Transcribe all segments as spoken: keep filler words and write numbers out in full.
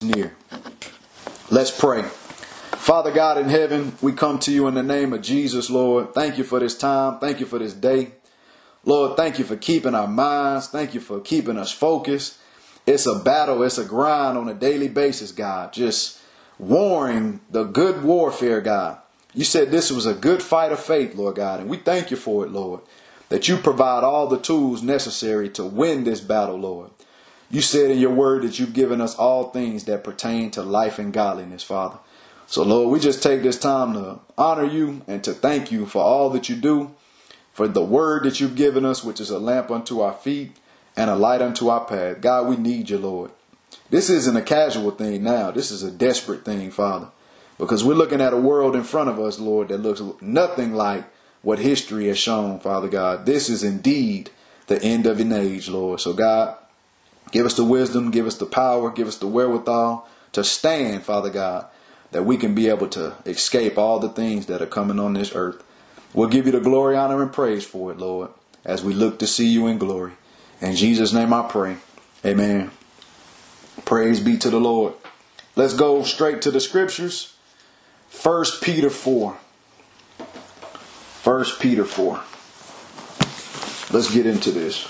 near. Let's pray. Father God in heaven, we come to you in the name of Jesus, Lord. Thank you for this time. Thank you for this day. Lord, thank you for keeping our minds. Thank you for keeping us focused. It's a battle. It's a grind on a daily basis, God. Just warring the good warfare, God. You said this was a good fight of faith, Lord God, and we thank you for it, Lord, that you provide all the tools necessary to win this battle, Lord. You said in your word that you've given us all things that pertain to life and godliness, Father. So, Lord, we just take this time to honor you and to thank you for all that you do, for the word that you've given us, which is a lamp unto our feet and a light unto our path. God, we need you, Lord. This isn't a casual thing now. This is a desperate thing, Father, because we're looking at a world in front of us, Lord, that looks nothing like what history has shown, Father God. This is indeed the end of an age, Lord. So, God, give us the wisdom, give us the power, give us the wherewithal to stand, Father God, that we can be able to escape all the things that are coming on this earth. We'll give you the glory, honor, and praise for it, Lord, as we look to see you in glory. In Jesus' name I pray. Amen. Praise be to the Lord. Let's go straight to the scriptures. First Peter four. First Peter four. Let's get into this.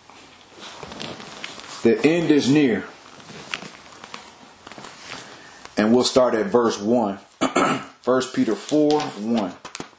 The end is near. And we'll start at verse one. First Peter four, one.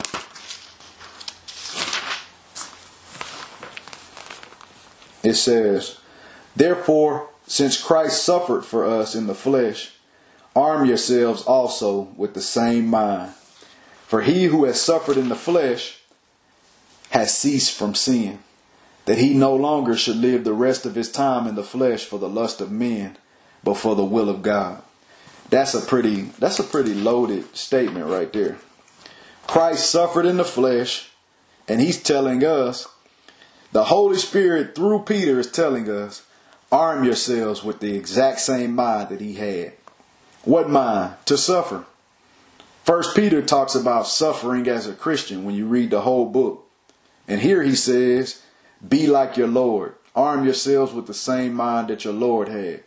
It says, "Therefore, since Christ suffered for us in the flesh, arm yourselves also with the same mind. For he who has suffered in the flesh has ceased from sin, that he no longer should live the rest of his time in the flesh for the lust of men, but for the will of God." That's a pretty, that's a pretty loaded statement right there. Christ suffered in the flesh, and he's telling us, the Holy Spirit through Peter is telling us, arm yourselves with the exact same mind that he had. What mind? To suffer. First Peter talks about suffering as a Christian when you read the whole book. And here he says, be like your Lord. Arm yourselves with the same mind that your Lord had.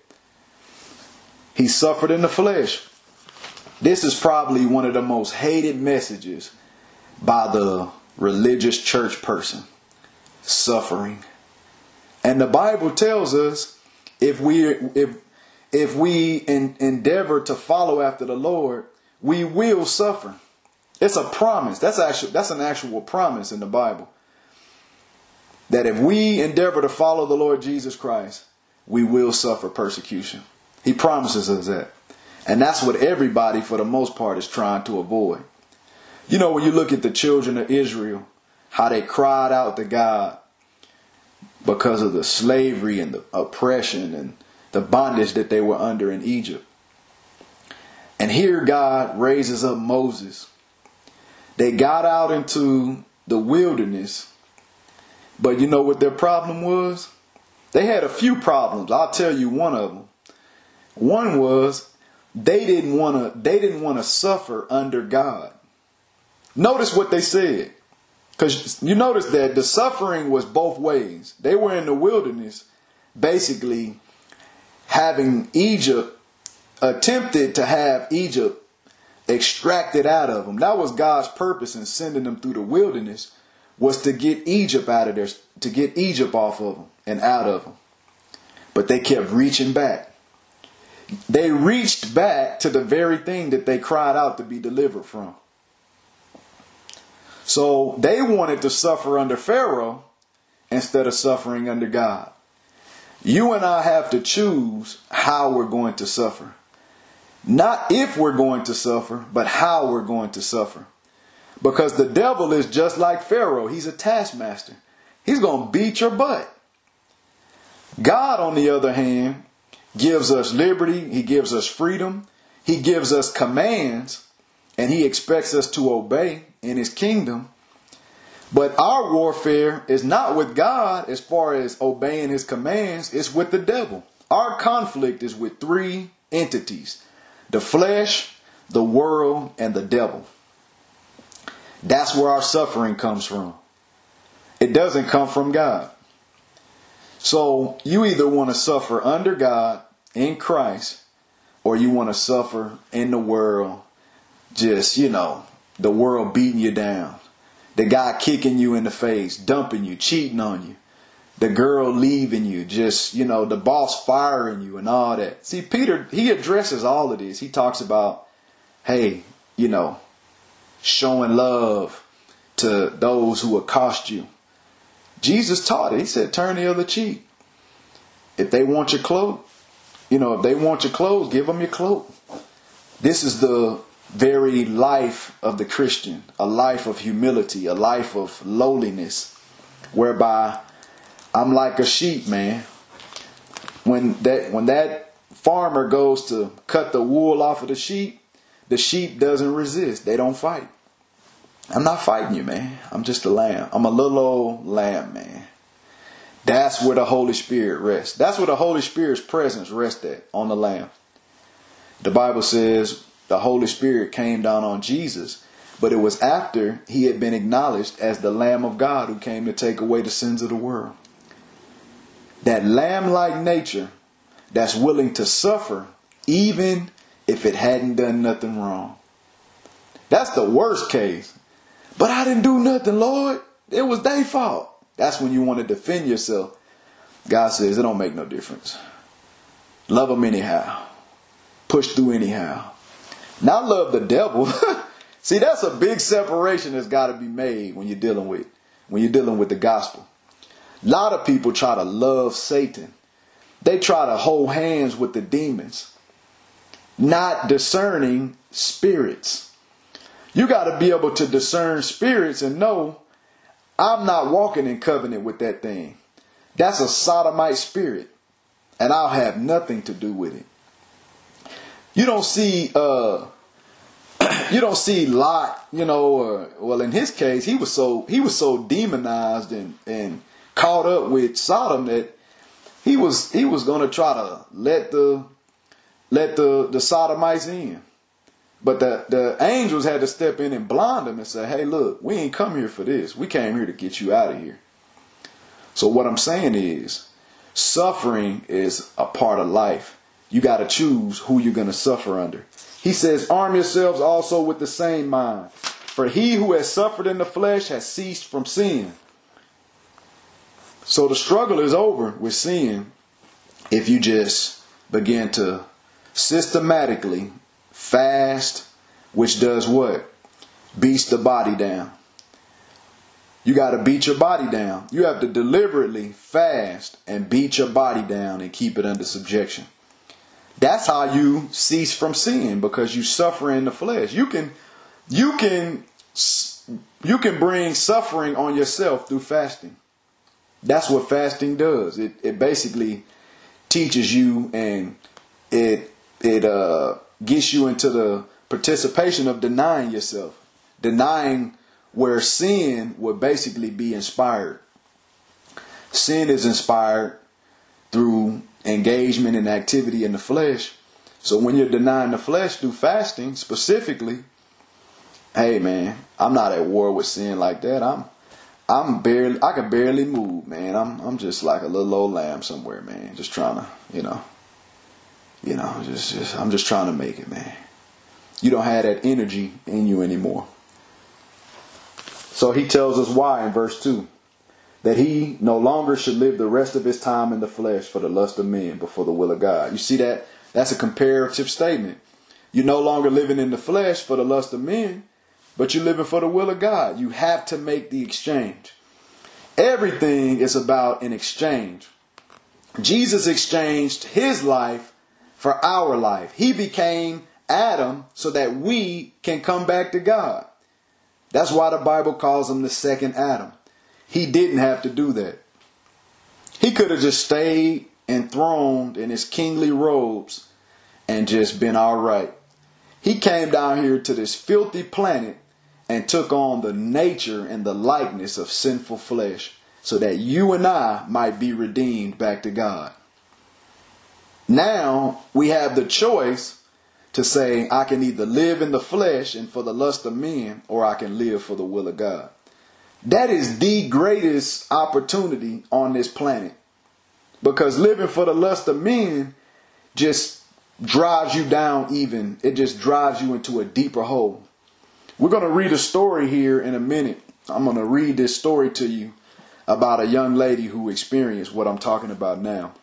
He suffered in the flesh. This is probably one of the most hated messages by the religious church person. Suffering. And the Bible tells us if we if if we in, endeavor to follow after the Lord, we will suffer. It's a promise. That's actually that's an actual promise in the Bible. That if we endeavor to follow the Lord Jesus Christ, we will suffer persecution. He promises us that. And that's what everybody, for the most part, is trying to avoid. You know, when you look at the children of Israel, how they cried out to God because of the slavery and the oppression and the bondage that they were under in Egypt. And here God raises up Moses. They got out into the wilderness. But you know what their problem was? They had a few problems. I'll tell you one of them. One was they didn't want to they didn't want to suffer under God. Notice what they said. Because you notice that the suffering was both ways. They were in the wilderness, basically having Egypt, attempted to have Egypt extracted out of them. That was God's purpose in sending them through the wilderness, was to get Egypt out of there, to get Egypt off of them and out of them. But they kept reaching back. They reached back to the very thing that they cried out to be delivered from. So they wanted to suffer under Pharaoh instead of suffering under God. You and I have to choose how we're going to suffer. Not if we're going to suffer, but how we're going to suffer. Because the devil is just like Pharaoh. He's a taskmaster. He's going to beat your butt. God, on the other hand, gives us liberty. He gives us freedom. He gives us commands. And he expects us to obey in his kingdom. But our warfare is not with God as far as obeying his commands. It's with the devil. Our conflict is with three entities: the flesh, the world, and the devil. That's where our suffering comes from. It doesn't come from God. So you either want to suffer under God in Christ, or you want to suffer in the world, just, you know, the world beating you down, the guy kicking you in the face, dumping you, cheating on you, the girl leaving you, just, you know, the boss firing you and all that. See, Peter, he addresses all of this. He talks about, hey, you know, showing love to those who accost you. Jesus taught it. He said, turn the other cheek. If they want your cloak, you know, if they want your clothes, give them your cloak. This is the very life of the Christian, a life of humility, a life of lowliness, whereby I'm like a sheep, man. When that when that farmer goes to cut the wool off of the sheep, the sheep doesn't resist. They don't fight. I'm not fighting you, man. I'm just a lamb. I'm a little old lamb, man. That's where the Holy Spirit rests. That's where the Holy Spirit's presence rests at, on the lamb. The Bible says the Holy Spirit came down on Jesus, but it was after he had been acknowledged as the Lamb of God who came to take away the sins of the world. That lamb-like nature that's willing to suffer even if it hadn't done nothing wrong. That's the worst case. But I didn't do nothing, Lord. It was their fault. That's when you want to defend yourself. God says it don't make no difference. Love them anyhow. Push through anyhow. Not love the devil. See, that's a big separation that's got to be made when you're dealing with when you're dealing with the gospel. A lot of people try to love Satan. They try to hold hands with the demons, not discerning spirits. You got to be able to discern spirits and know I'm not walking in covenant with that thing. That's a sodomite spirit, and I'll have nothing to do with it. You don't see, uh, you don't see Lot. You know, uh, well, in his case, he was so he was so demonized and and caught up with Sodom that he was he was going to try to let the let the the sodomites in. But the, the angels had to step in and blind them and say, hey, look, we ain't come here for this. We came here to get you out of here. So what I'm saying is, suffering is a part of life. You got to choose who you're going to suffer under. He says, arm yourselves also with the same mind. For he who has suffered in the flesh has ceased from sin. So the struggle is over with sin if you just begin to systematically fast, which does what? Beats the body down. You got to beat your body down. You have to deliberately fast and beat your body down and keep it under subjection. That's how you cease from sin, because you suffer in the flesh. You can, you can, you can bring suffering on yourself through fasting. That's what fasting does. It it basically teaches you, and it it uh. gets you into the participation of denying yourself. Denying where sin would basically be inspired. Sin is inspired through engagement and activity in the flesh. So when you're denying the flesh through fasting specifically, hey man, I'm not at war with sin like that. I'm I'm barely I can barely move, man. I'm I'm just like a little old lamb somewhere, man. Just trying to, you know. You know, just, just I'm just trying to make it, man. You don't have that energy in you anymore. So he tells us why in verse two. That he no longer should live the rest of his time in the flesh for the lust of men, but for the will of God. You see that? That's a comparative statement. You're no longer living in the flesh for the lust of men, but you're living for the will of God. You have to make the exchange. Everything is about an exchange. Jesus exchanged his life for our life. He became Adam so that we can come back to God. That's why the Bible calls him the second Adam. He didn't have to do that. He could have just stayed enthroned in his kingly robes and just been all right. He came down here to this filthy planet and took on the nature and the likeness of sinful flesh so that you and I might be redeemed back to God. Now we have the choice to say, I can either live in the flesh and for the lust of men, or I can live for the will of God. That is the greatest opportunity on this planet. Because living for the lust of men just drives you down even. It just drives you into a deeper hole. We're going to read a story here in a minute. I'm going to read this story to you about a young lady who experienced what I'm talking about now.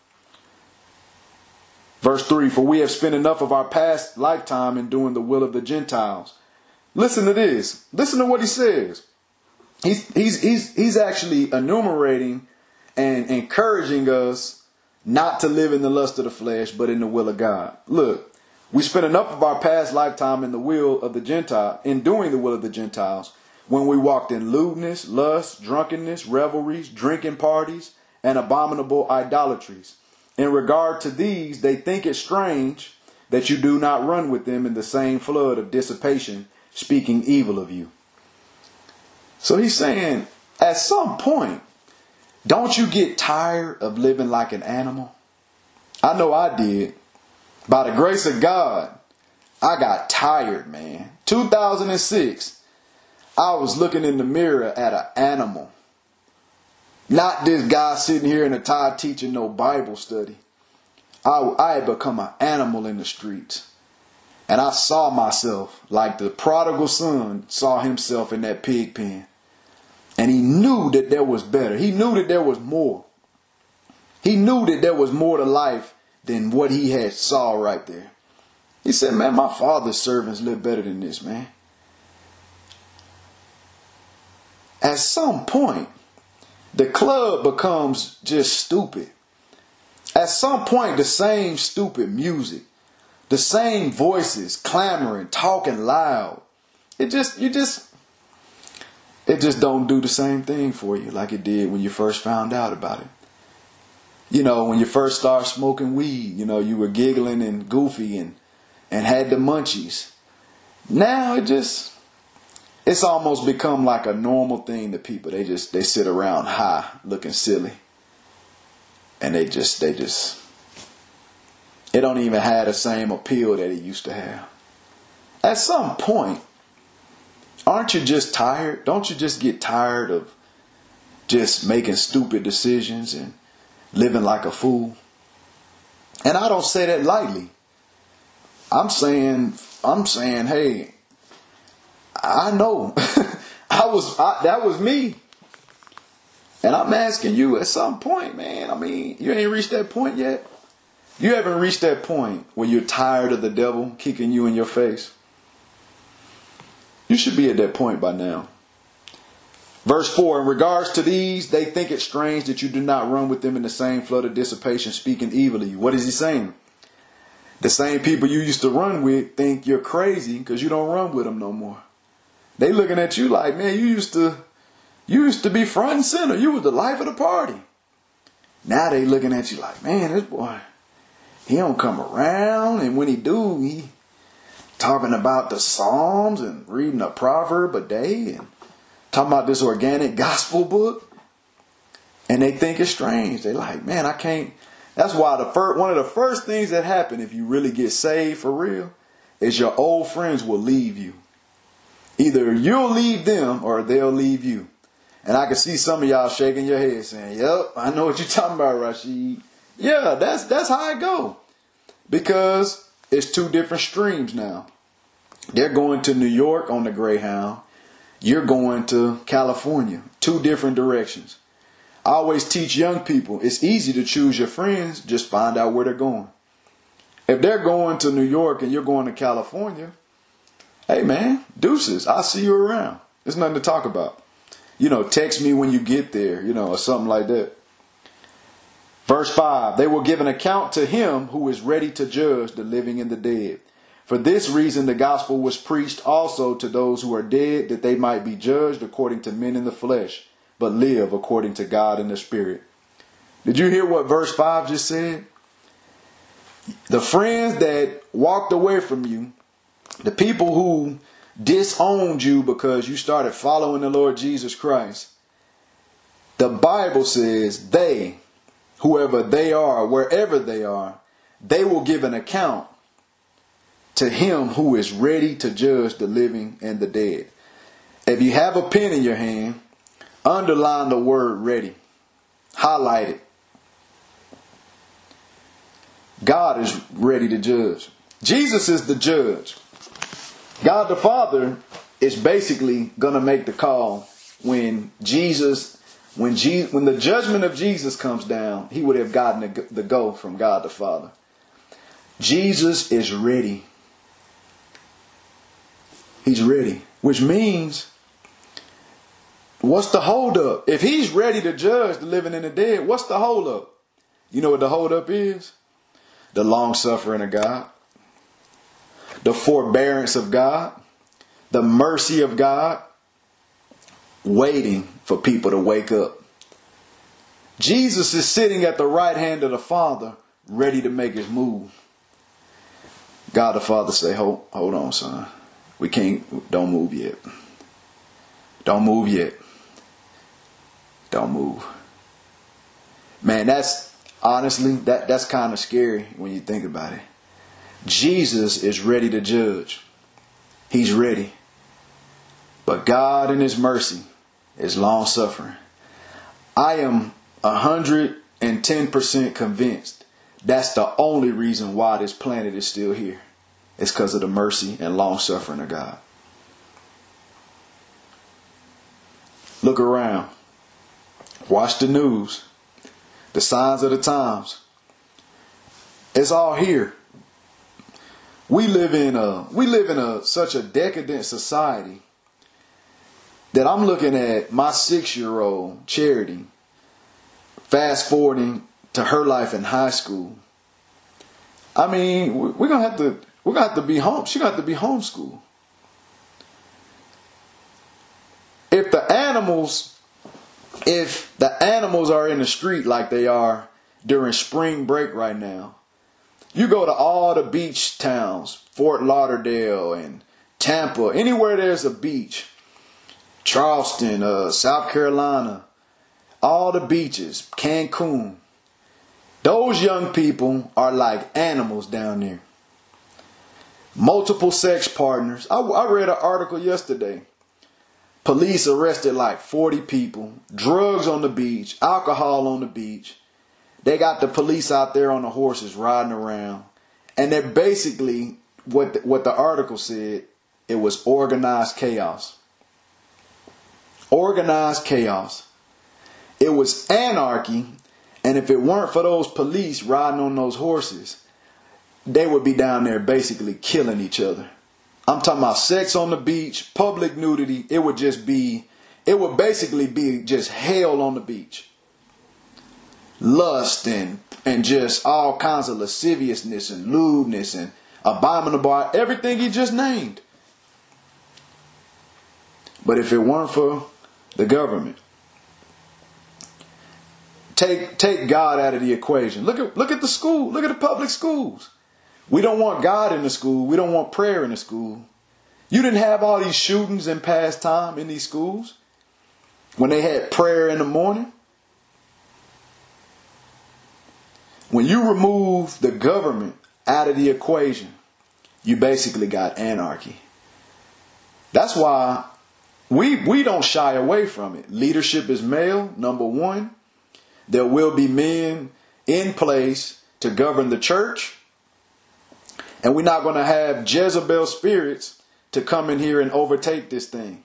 Verse three, for we have spent enough of our past lifetime in doing the will of the Gentiles. Listen to this. Listen to what he says. He's, he's, he's, he's actually enumerating and encouraging us not to live in the lust of the flesh, but in the will of God. Look, we spent enough of our past lifetime in the will of the Gentile, in doing the will of the Gentiles, when we walked in lewdness, lust, drunkenness, revelries, drinking parties, and abominable idolatries. In regard to these, they think it strange that you do not run with them in the same flood of dissipation, speaking evil of you. So he's saying, at some point, don't you get tired of living like an animal? I know I did. By the grace of God, I got tired, man. two thousand six, I was looking in the mirror at an animal. Not this guy sitting here in a tie teaching no Bible study. I, I had become an animal in the streets. And I saw myself like the prodigal son saw himself in that pig pen. And he knew that there was better. He knew that there was more. He knew that there was more to life than what he had saw right there. He said, man, my father's servants live better than this, man. At some point, the club becomes just stupid. At some point, the same stupid music, the same voices clamoring, talking loud. It just, you just, it just don't do the same thing for you like it did when you first found out about it. You know, when you first started smoking weed, you know, you were giggling and goofy and, and had the munchies. Now it just, it's almost become like a normal thing to people. They just, they sit around high looking silly. And they just, they just, it don't even have the same appeal that it used to have. At some point, aren't you just tired? Don't you just get tired of just making stupid decisions and living like a fool? And I don't say that lightly. I'm saying, I'm saying, hey, I know. I was, I, that was me. And I'm asking you at some point, man, I mean, you ain't reached that point yet. You haven't reached that point where you're tired of the devil kicking you in your face. You should be at that point by now. Verse four, in regards to these, they think it strange that you do not run with them in the same flood of dissipation, speaking evil of you. What is he saying? The same people you used to run with think you're crazy because you don't run with them no more. They looking at you like, man, you used to, you used to be front and center. You was the life of the party. Now they looking at you like, man, this boy, he don't come around. And when he do, he talking about the Psalms and reading a proverb a day and talking about this organic gospel book. And they think it's strange. They like, man, I can't. That's why the first, one of the first things that happen if you really get saved for real is your old friends will leave you. Either you'll leave them or they'll leave you. And I can see some of y'all shaking your head saying, yep, I know what you're talking about, Rashid. Yeah, that's that's how it go. Because it's two different streams now. They're going to New York on the Greyhound. You're going to California. Two different directions. I always teach young people, it's easy to choose your friends. Just find out where they're going. If they're going to New York and you're going to California, hey man, deuces, I'll see you around. There's nothing to talk about. You know, text me when you get there, you know, or something like that. Verse five, they will give an account to him who is ready to judge the living and the dead. For this reason, the gospel was preached also to those who are dead, that they might be judged according to men in the flesh, but live according to God in the spirit. Did you hear what verse five just said? The friends that walked away from you, the people who disowned you because you started following the Lord Jesus Christ, the Bible says they, whoever they are, wherever they are, they will give an account to him who is ready to judge the living and the dead. If you have a pen in your hand, underline the word ready. Highlight it. God is ready to judge. Jesus is the judge. God the Father is basically going to make the call when Jesus, when Je- when the judgment of Jesus comes down, he would have gotten the, the go from God the Father. Jesus is ready. He's ready, which means, what's the holdup? If he's ready to judge the living and the dead, what's the holdup? You know what the holdup is? The long suffering of God, the forbearance of God, the mercy of God, waiting for people to wake up. Jesus is sitting at the right hand of the Father, ready to make his move. God the Father say, hold, hold on, son. We can't, don't move yet. Don't move yet. Don't move. Man, that's, honestly, that, that's kind of scary when you think about it. Jesus is ready to judge. He's ready. But God in his mercy is long suffering. I am one hundred ten percent convinced that's the only reason why this planet is still here. It's because of the mercy and long suffering of God. Look around. Watch the news. The signs of the times. It's all here. We live in a we live in a such a decadent society that I'm looking at my six-year-old Charity, fast forwarding to her life in high school. I mean, we're gonna have to we're gonna have to be home. She's gonna have to be homeschooled. If the animals, if the animals are in the street like they are during spring break right now, you go to all the beach towns, Fort Lauderdale and Tampa, anywhere there's a beach, Charleston, uh, South Carolina, all the beaches, Cancun. Those young people are like animals down there. Multiple sex partners. I, I read an article yesterday. Police arrested like forty people. Drugs on the beach. Alcohol on the beach. They got the police out there on the horses riding around. And they're basically, what the, what the article said, it was organized chaos. Organized chaos. It was anarchy. And if it weren't for those police riding on those horses, they would be down there basically killing each other. I'm talking about sex on the beach, public nudity. It would just be, it would basically be just hell on the beach. Lust and, and just all kinds of lasciviousness and lewdness and abominable, everything he just named. But if it weren't for the government, Take take God out of the equation. Look at look at the school. Look at the public schools. We don't want God in the school. We don't want prayer in the school. You didn't have all these shootings in past time in these schools when they had prayer in the morning. When you remove the government out of the equation, you basically got anarchy. That's why we we don't shy away from it. Leadership is male, number one. There will be men in place to govern the church. And we're not going to have Jezebel spirits to come in here and overtake this thing.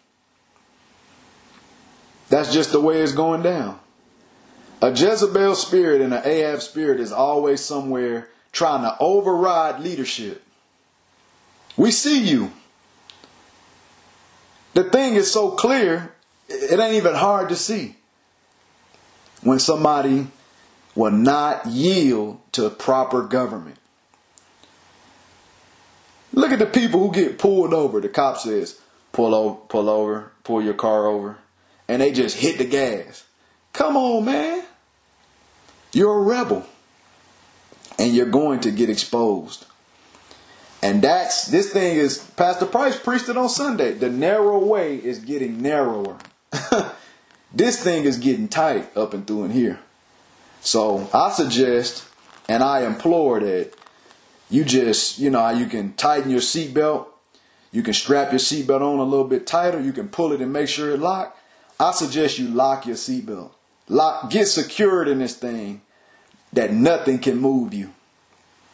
That's just the way it's going down. A Jezebel spirit and an Ahab spirit is always somewhere trying to override leadership. We see you. The thing is so clear, it ain't even hard to see. When somebody will not yield to proper government. Look at the people who get pulled over. The cop says, pull over, pull over, pull your car over. And they just hit the gas. Come on, man. You're a rebel. And you're going to get exposed. And that's, this thing is, Pastor Price preached it on Sunday. The narrow way is getting narrower. This thing is getting tight up and through in here. So I suggest and I implore that you just, you know, how you can tighten your seatbelt. You can strap your seatbelt on a little bit tighter. You can pull it and make sure it locked. I suggest you lock your seatbelt. Lock, get secured in this thing that nothing can move you.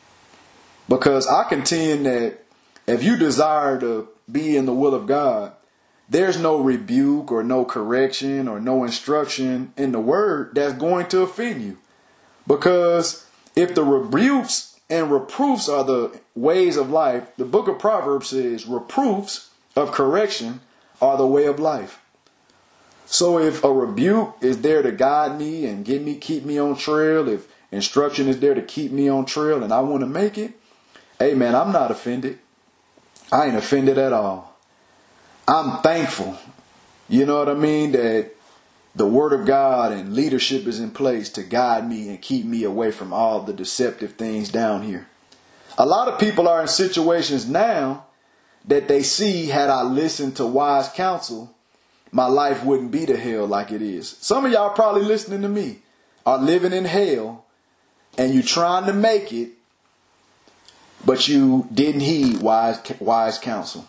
Because I contend that if you desire to be in the will of God, there's no rebuke or no correction or no instruction in the word that's going to offend you. Because if the rebukes and reproofs are the ways of life, the book of Proverbs says reproofs of correction are the way of life. So if a rebuke is there to guide me and get me, keep me on trail, if instruction is there to keep me on trail and I want to make it, hey man, I'm not offended. I ain't offended at all. I'm thankful, you know what I mean, that the word of God and leadership is in place to guide me and keep me away from all the deceptive things down here. A lot of people are in situations now that they see, had I listened to wise counsel, my life wouldn't be to hell like it is. Some of y'all probably listening to me are living in hell and you're trying to make it, but you didn't heed wise, wise counsel.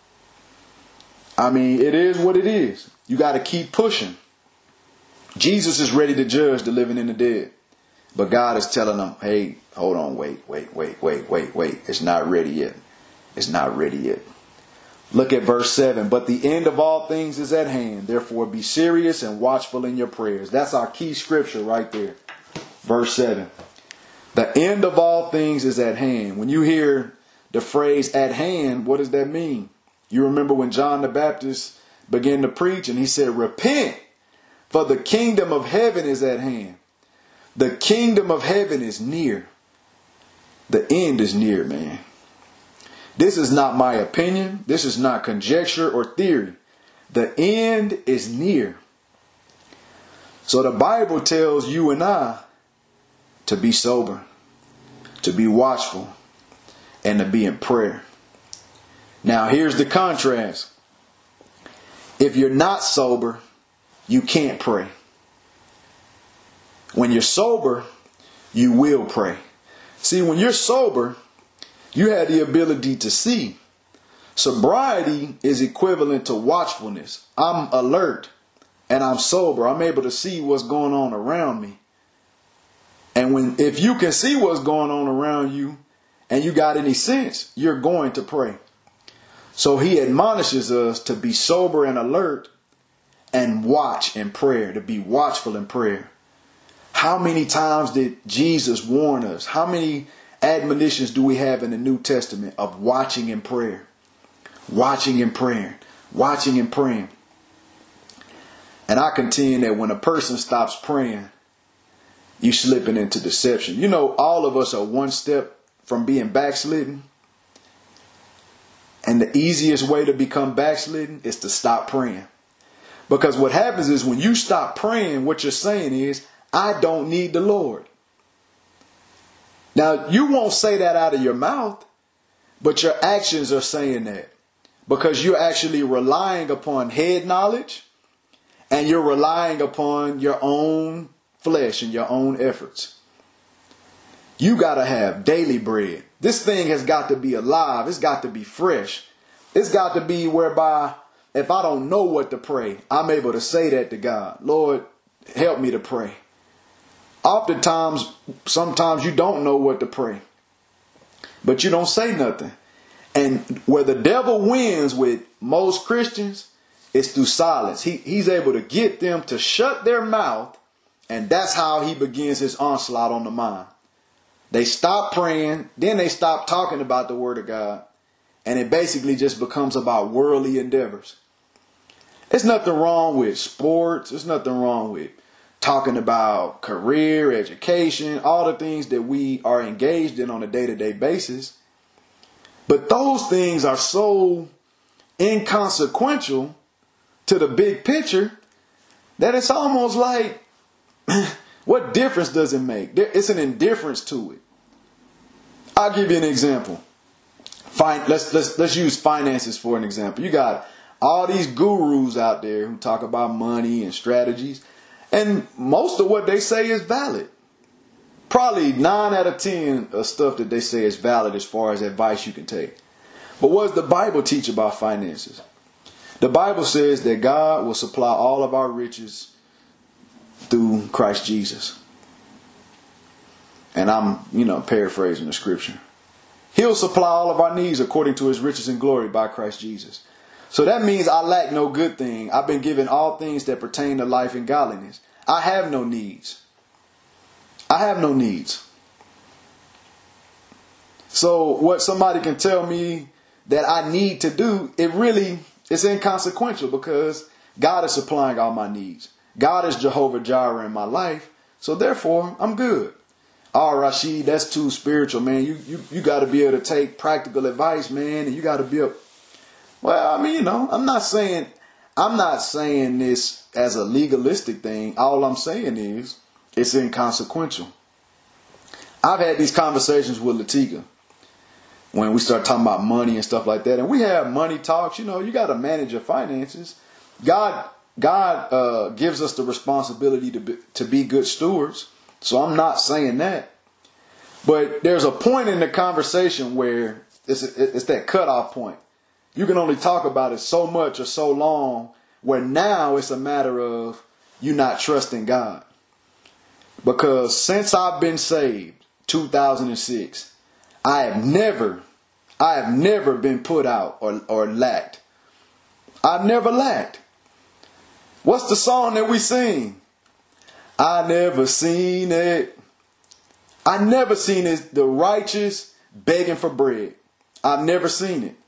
I mean, it is what it is. You got to keep pushing. Jesus is ready to judge the living and the dead. But God is telling them, hey, hold on, wait, wait, wait, wait, wait, wait. It's not ready yet. It's not ready yet. Look at verse seven. But the end of all things is at hand. Therefore be serious and watchful in your prayers. That's our key scripture right there. Verse seven. The end of all things is at hand. When you hear the phrase at hand, what does that mean? You remember when John the Baptist began to preach and he said, repent, for the kingdom of heaven is at hand. The kingdom of heaven is near. The end is near, man. This is not my opinion. This is not conjecture or theory. The end is near. So the Bible tells you and I to be sober, to be watchful, and to be in prayer. Now here's the contrast. If you're not sober, you can't pray. When you're sober, you will pray. See, when you're sober, you have the ability to see. Sobriety is equivalent to watchfulness. I'm alert and I'm sober. I'm able to see what's going on around me. And when, if you can see what's going on around you and you got any sense, you're going to pray. So he admonishes us to be sober and alert and watch in prayer, to be watchful in prayer. How many times did Jesus warn us? How many admonitions do we have in the New Testament of watching in prayer? Watching in prayer. Watching and praying. And I contend that when a person stops praying, you slipping into deception. You know, all of us are one step from being backslidden. And the easiest way to become backslidden is to stop praying. Because what happens is when you stop praying, what you're saying is, I don't need the Lord. Now, you won't say that out of your mouth, but your actions are saying that. Because you're actually relying upon head knowledge and you're relying upon your own flesh and your own efforts. You got to have daily bread. This thing has got to be alive. It's got to be fresh. It's got to be whereby if I don't know what to pray, I'm able to say that to God. Lord, help me to pray. Oftentimes, sometimes you don't know what to pray, but you don't say nothing. And where the devil wins with most Christians is through silence. He, he's able to get them to shut their mouth, and that's how he begins his onslaught on the mind. They stop praying, then they stop talking about the word of God, and it basically just becomes about worldly endeavors. There's nothing wrong with sports. There's nothing wrong with talking about career, education, all the things that we are engaged in on a day-to-day basis. But those things are so inconsequential to the big picture that it's almost like, what difference does it make? It's an indifference to it. I'll give you an example. Fine, let's let's let's use finances for an example. You got all these gurus out there who talk about money and strategies, and most of what they say is valid. Probably nine out of ten of stuff that they say is valid as far as advice you can take. But what does the Bible teach about finances? The Bible says that God will supply all of our riches through Christ Jesus. And I'm, you know, paraphrasing the scripture. He'll supply all of our needs according to his riches and glory by Christ Jesus. So that means I lack no good thing. I've been given all things that pertain to life and godliness. I have no needs. I have no needs. So what somebody can tell me that I need to do, it really is inconsequential because God is supplying all my needs. God is Jehovah Jireh in my life. So therefore, I'm good. Oh, Rashid, that's too spiritual, man. You you you got to be able to take practical advice, man, and you got to be able. Well, I mean, you know, I'm not saying I'm not saying this as a legalistic thing. All I'm saying is it's inconsequential. I've had these conversations with Latika when we start talking about money and stuff like that, and we have money talks. You know, you got to manage your finances. God God uh, gives us the responsibility to be, to be good stewards. So I'm not saying that. But there's a point in the conversation where it's, it's that cutoff point. You can only talk about it so much or so long where now it's a matter of you not trusting God. Because since I've been saved, two thousand six, I have never, I have never been put out or, or lacked. I've never lacked. What's the song that we sing? I never seen it. I never seen it. The righteous begging for bread. I've never seen it.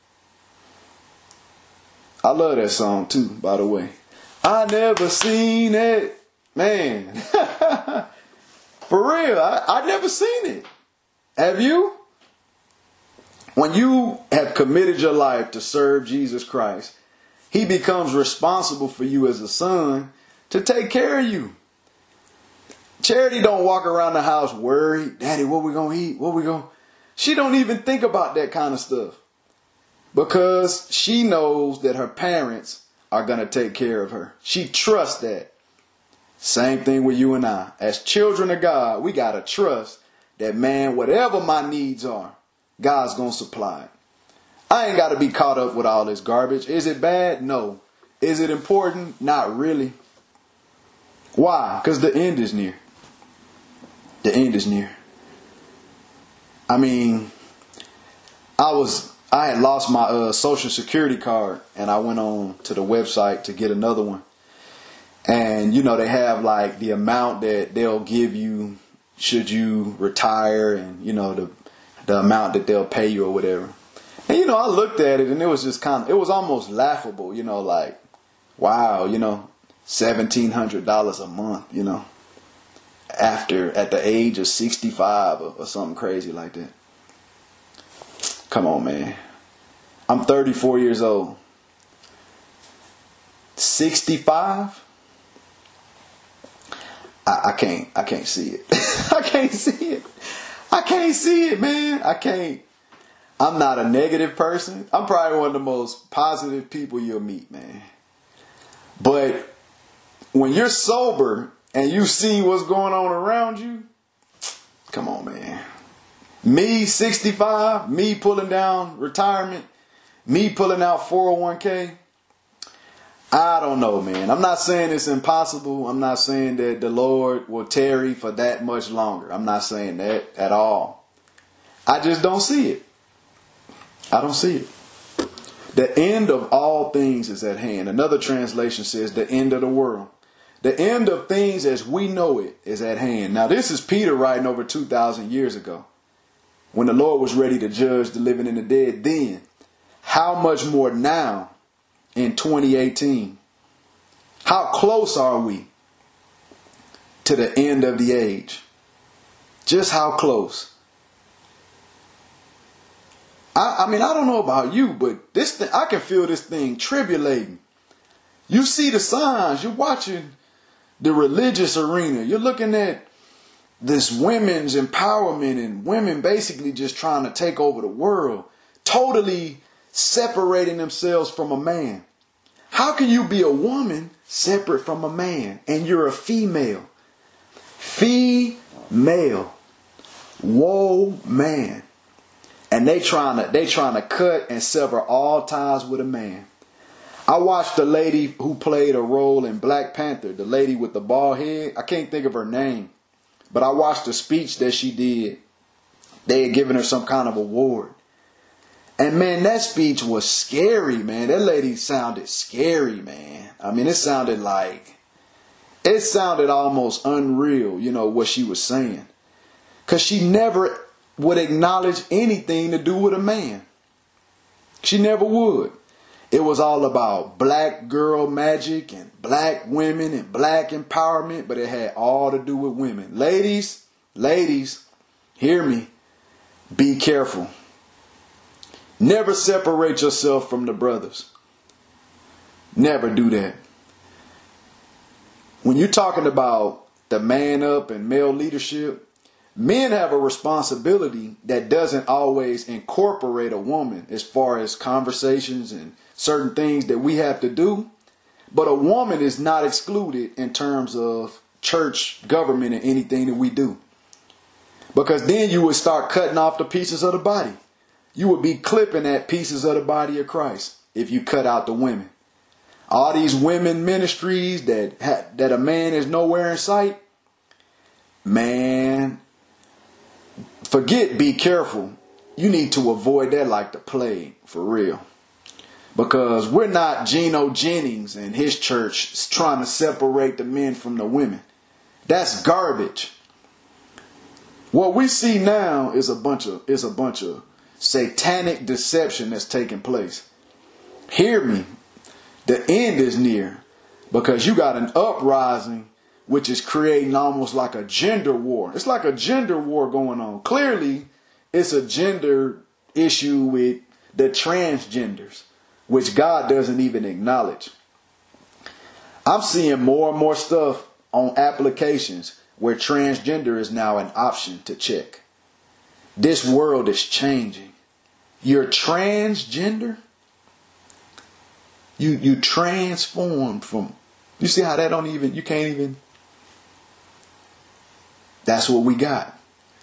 I love that song too, by the way. I never seen it. Man. For real. I, I never seen it. Have you? When you have committed your life to serve Jesus Christ, he becomes responsible for you as a son to take care of you. Charity don't walk around the house worried. Daddy, what we gonna eat? What we gonna... She don't even think about that kind of stuff. Because she knows that her parents are gonna take care of her. She trusts that. Same thing with you and I. As children of God, we gotta trust that, man, whatever my needs are, God's gonna supply it. I ain't gotta be caught up with all this garbage. Is it bad? No. Is it important? Not really. Why? Because the end is near. The end is near. I mean, I was I had lost my uh, social security card, and I went on to the website to get another one. And you know, they have like the amount that they'll give you should you retire, and you know the the amount that they'll pay you or whatever. And you know, I looked at it, and it was just kind of it was almost laughable. You know, like, wow, you know, seventeen hundred dollars a month. You know. After at the age of sixty-five or, or something crazy like that. Come on, man. I'm thirty-four years old. sixty-five? I, I can't I can't see it. I can't see it. I can't see it, man. I can't. I'm not a negative person. I'm probably one of the most positive people you'll meet, man. But when you're sober and you see what's going on around you, come on, man. Me, sixty-five, me pulling down retirement, me pulling out four oh one k. I don't know, man. I'm not saying it's impossible. I'm not saying that the Lord will tarry for that much longer. I'm not saying that at all. I just don't see it. I don't see it. The end of all things is at hand. Another translation says the end of the world. The end of things as we know it is at hand. Now, this is Peter writing over two thousand years ago, when the Lord was ready to judge the living and the dead then. How much more now in twenty eighteen? How close are we to the end of the age? Just how close? I, I mean, I don't know about you, but this thing, I can feel this thing tribulating. You see the signs. You're watching the religious arena. You're looking at this women's empowerment and women basically just trying to take over the world, totally separating themselves from a man. How can you be a woman separate from a man and you're a female? Female. Whoa, man. And they trying to they trying to cut and sever all ties with a man. I watched the lady who played a role in Black Panther, the lady with the bald head. I can't think of her name. But I watched the speech that she did They had given her some kind of award. And man, that speech was scary, man. That lady sounded scary, man. I mean, it sounded like, it sounded almost unreal, you know, what she was saying. Because she never would acknowledge anything to do with a man. She never would. It was all about black girl magic and black women and black empowerment, but it had all to do with women. Ladies, ladies, hear me. Be careful. Never separate yourself from the brothers. Never do that. When you're talking about the man up and male leadership, men have a responsibility that doesn't always incorporate a woman as far as conversations and certain things that we have to do. But a woman is not excluded in terms of church, government, and anything that we do. Because then you would start cutting off the pieces of the body. You would be clipping at pieces of the body of Christ if you cut out the women. All these women ministries that ha- that a man is nowhere in sight. Man, forget be careful. You need to avoid that like the plague, for real. Because we're not Geno Jennings and his church trying to separate the men from the women. That's garbage. What we see now is a bunch of is a bunch of satanic deception that's taking place. Hear me. The end is near, because you got an uprising which is creating almost like a gender war. It's like a gender war going on. Clearly, it's a gender issue with the transgenders, which God doesn't even acknowledge. I'm seeing more and more stuff on applications where transgender is now an option to check. This world is changing. You're transgender? You you transformed from, you see how that don't even, you can't even, that's what we got.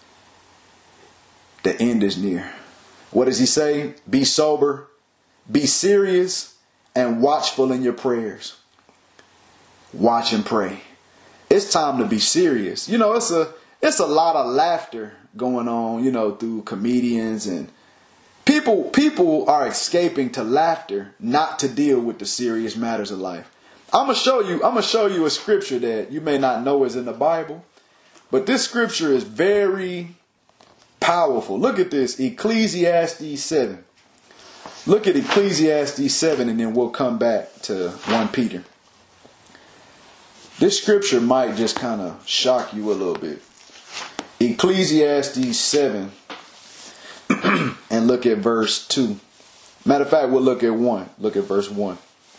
The end is near. What does he say? Be sober, be serious, and watchful in your prayers. Watch and pray. It's time to be serious. You know, it's a it's a lot of laughter going on, you know, through comedians, and people people are escaping to laughter, not to deal with the serious matters of life. I'm gonna show you, I'm gonna show you a scripture that you may not know is in the Bible, but this scripture is very powerful. Look at this, Ecclesiastes seven. Look at Ecclesiastes seven, and then we'll come back to First Peter. This scripture might just kind of shock you a little bit. Ecclesiastes seven, and look at verse two. Matter of fact, we'll look at one. Look at verse one.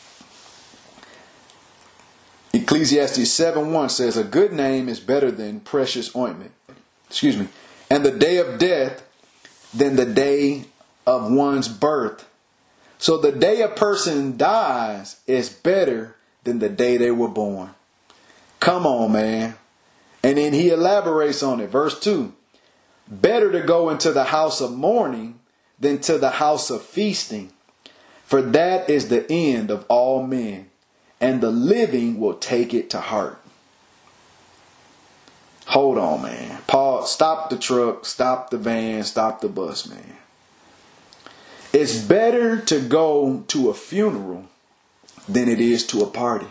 Ecclesiastes seven one says, a good name is better than precious ointment. Excuse me. And the day of death than the day of one's birth. So the day a person dies is better than the day they were born. Come on, man. And then he elaborates on it. Verse two. Better to go into the house of mourning than to the house of feasting. For that is the end of all men, and the living will take it to heart. Hold on, man. Paul, stop the truck, stop the van, stop the bus, man. It's better to go to a funeral than it is to a party.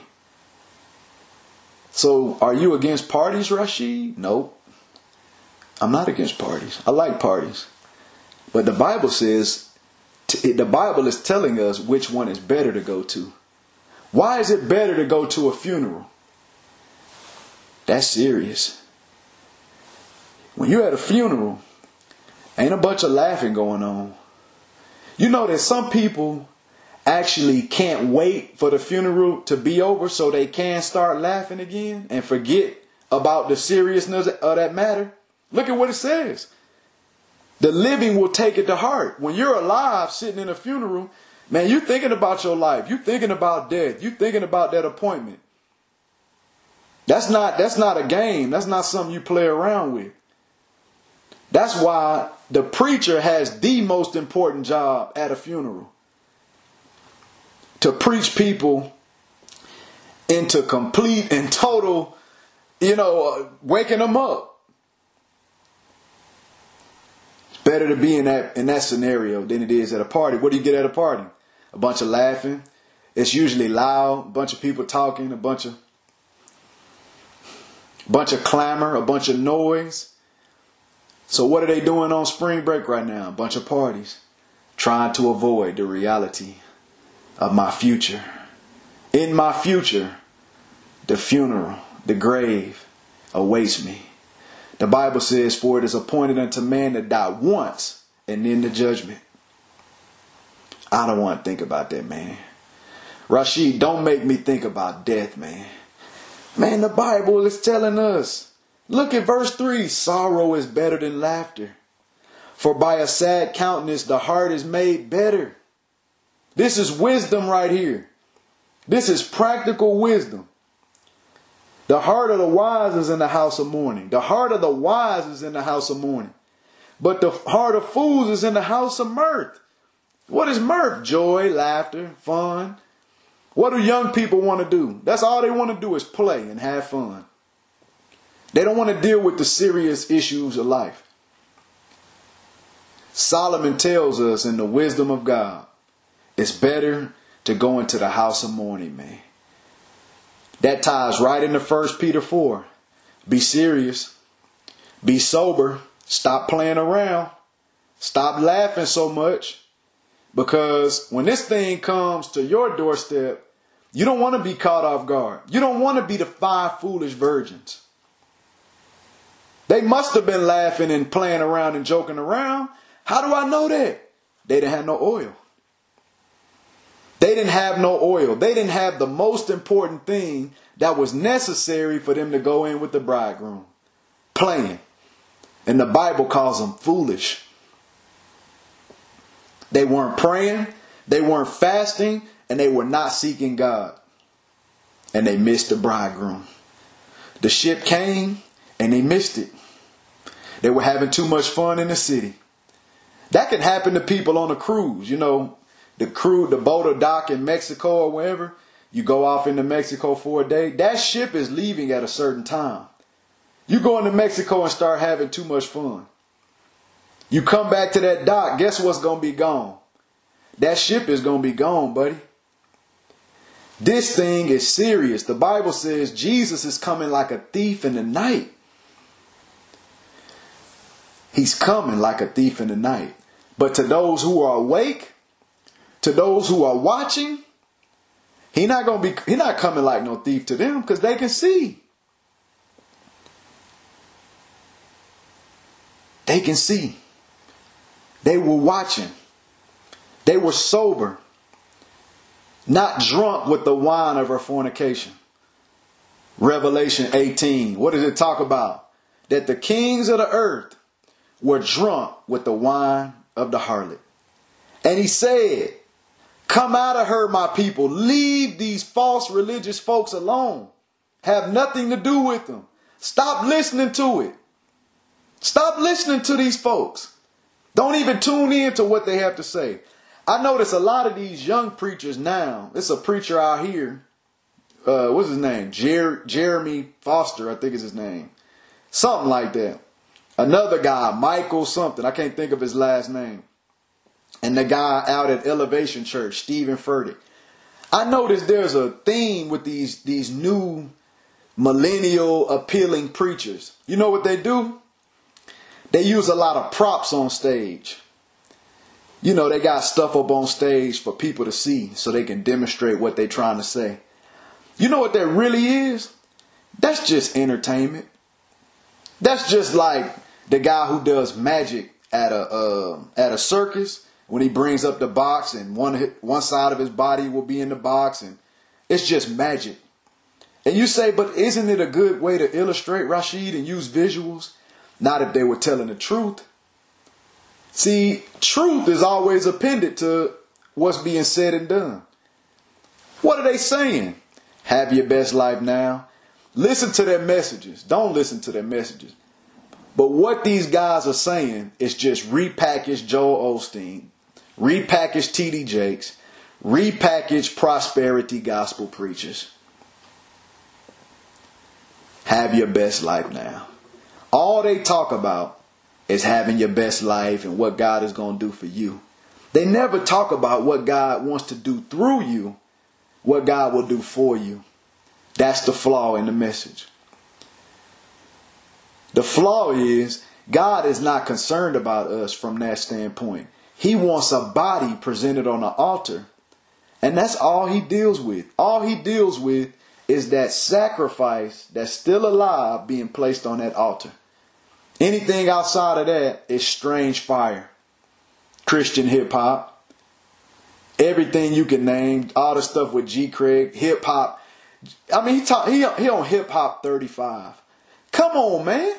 So, are you against parties, Rashid? Nope. I'm not against parties. I like parties. But the Bible says, the Bible is telling us which one is better to go to. Why is it better to go to a funeral? That's serious. When you're at a funeral, ain't a bunch of laughing going on. You know that some people actually can't wait for the funeral to be over so they can start laughing again and forget about the seriousness of that matter. Look at what it says. The living will take it to heart. When you're alive sitting in a funeral, man, you're thinking about your life. You're thinking about death. You're thinking about that appointment. That's not, that's not a game. That's not something you play around with. That's why the preacher has the most important job at a funeral. To preach people into complete and total, you know, uh, waking them up. better to be in that in that scenario than it is at a party. What do you get at a party? A bunch of laughing. It's usually loud, a bunch of people talking, a bunch of bunch of clamor, a bunch of noise. So what are they doing on spring break right now? A bunch of parties, trying to avoid the reality of my future. In my future, the funeral, the grave awaits me. The Bible says, for it is appointed unto man to die once and then the judgment. I don't want to think about that, man. Rashid, don't make me think about death, man. Man, the Bible is telling us. Look at verse three. Sorrow is better than laughter. For by a sad countenance the heart is made better. This is wisdom right here. This is practical wisdom. The heart of the wise is in the house of mourning. The heart of the wise is in the house of mourning. But the heart of fools is in the house of mirth. What is mirth? Joy, laughter, fun. What do young people want to do? That's all they want to do is play and have fun. They don't want to deal with the serious issues of life. Solomon tells us in the wisdom of God, it's better to go into the house of mourning, man. That ties right into First Peter four. Be serious. Be sober. Stop playing around. Stop laughing so much. Because when this thing comes to your doorstep, you don't want to be caught off guard. You don't want to be the five foolish virgins. They must have been laughing and playing around and joking around. How do I know that? They didn't have no oil. They didn't have no oil. They didn't have the most important thing that was necessary for them to go in with the bridegroom. Playing. And the Bible calls them foolish. They weren't praying, they weren't fasting, and they were not seeking God. And they missed the bridegroom. The ship came and they missed it. They were having too much fun in the city. That can happen to people on a cruise. You know, the cruise, the boat or dock in Mexico or wherever. You go off into Mexico for a day. That ship is leaving at a certain time. You go into Mexico and start having too much fun. You come back to that dock, guess what's going to be gone? That ship is going to be gone, buddy. This thing is serious. The Bible says Jesus is coming like a thief in the night. He's coming like a thief in the night. But to those who are awake, to those who are watching, he not going to be, he not coming like no thief to them because they can see. They can see. They were watching. They were sober. Not drunk with the wine of her fornication. Revelation eighteen. What does it talk about? That the kings of the earth were drunk with the wine of the harlot. And he said, come out of her, my people. Leave these false religious folks alone. Have nothing to do with them. Stop listening to it. Stop listening to these folks. Don't even tune in to what they have to say. I notice a lot of these young preachers now. It's a preacher out here. Uh, what's his name? Jer- Jeremy Foster, I think is his name. Something like that. Another guy, Michael something. I can't think of his last name. And the guy out at Elevation Church, Stephen Furtick. I notice there's a theme with these, these new millennial appealing preachers. You know what they do? They use a lot of props on stage. You know, they got stuff up on stage for people to see so they can demonstrate what they're trying to say. You know what that really is? That's just entertainment. That's just like the guy who does magic at a uh, at a circus when he brings up the box and one one side of his body will be in the box and it's just magic. And you say, but isn't it a good way to illustrate, Rashid, and use visuals? Not if they were telling the truth. See, truth is always appended to what's being said and done. What are they saying? Have your best life now. Listen to their messages. Don't listen to their messages. But what these guys are saying is just repackage Joel Osteen, repackage T D Jakes, repackage prosperity gospel preachers. Have your best life now. All they talk about is having your best life and what God is going to do for you. They never talk about what God wants to do through you, what God will do for you. That's the flaw in the message. The flaw is God is not concerned about us from that standpoint. He wants a body presented on the altar. And that's all he deals with. All he deals with is that sacrifice that's still alive being placed on that altar. Anything outside of that is strange fire. Christian hip hop. Everything you can name. All the stuff with G. Craig. Hip hop. I mean, he talk, he, he on hip hop thirty-five. Come on, man.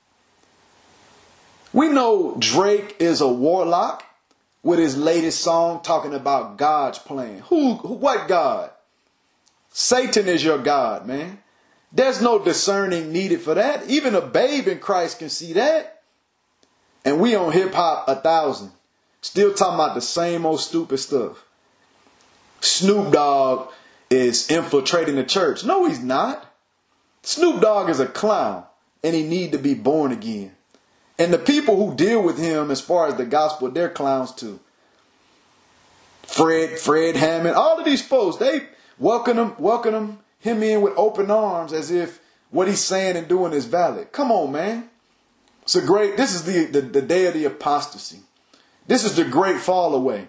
We know Drake is a warlock with his latest song talking about God's plan. Who, what God? Satan is your God, man. There's no discerning needed for that. Even a babe in Christ can see that. And we on hip hop a thousand. Still talking about the same old stupid stuff. Snoop Dogg is infiltrating the church. No, he's not. Snoop Dogg is a clown and he need to be born again. And the people who deal with him as far as the gospel, they're clowns too. Fred, Fred Hammond, all of these folks, they welcome him, welcome him, him in with open arms as if what he's saying and doing is valid. Come on, man. It's a great, this is the, the, the day of the apostasy. This is the great fall away.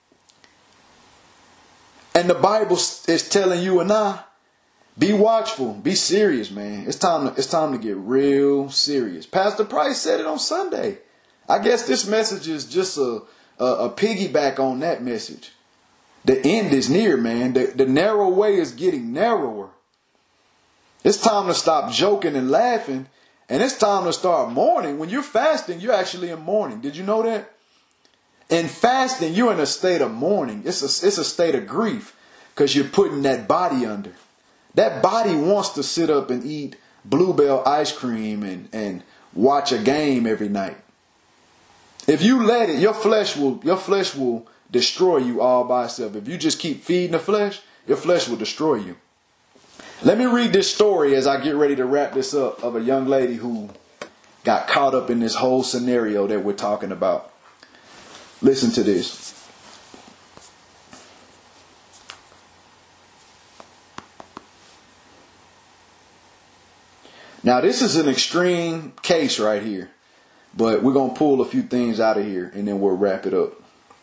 And the Bible is telling you and I, be watchful, be serious, man. It's time to, it's time to get real serious. Pastor Price said it on Sunday. I guess this message is just a, a, a piggyback on that message. The end is near, man. The, the narrow way is getting narrower. It's time to stop joking and laughing. And it's time to start mourning. When you're fasting, you're actually in mourning. Did you know that? In fasting, you're in a state of mourning. It's a, it's a state of grief because you're putting that body under. That body wants to sit up and eat Bluebell ice cream and, and watch a game every night. If you let it, your flesh will your flesh will destroy you all by itself. If you just keep feeding the flesh, your flesh will destroy you. Let me read this story as I get ready to wrap this up of a young lady who got caught up in this whole scenario that we're talking about. Listen to this. Now, this is an extreme case right here, but we're going to pull a few things out of here and then we'll wrap it up.